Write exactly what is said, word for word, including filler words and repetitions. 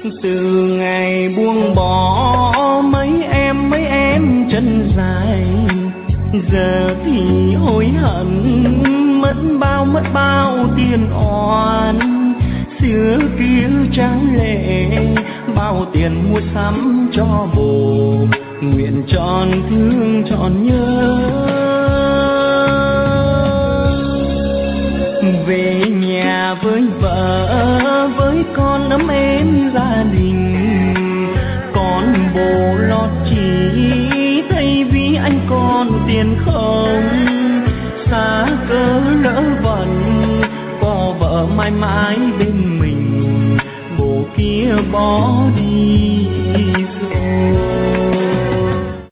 Từ ngày buông bỏ mấy em mấy em chân dài, giờ thì hối hận mất bao mất bao tiền oan. Xưa kia tráng lệ bao tiền mua sắm cho bồ, nguyện tròn thương tròn nhớ. Về nhà với vợ với con ấm êm gia đình, con bồ lót chỉ thay vì anh còn tiền không. Xa cớ lỡ vận có vợ mãi mãi bên mình, bồ kia bỏ đi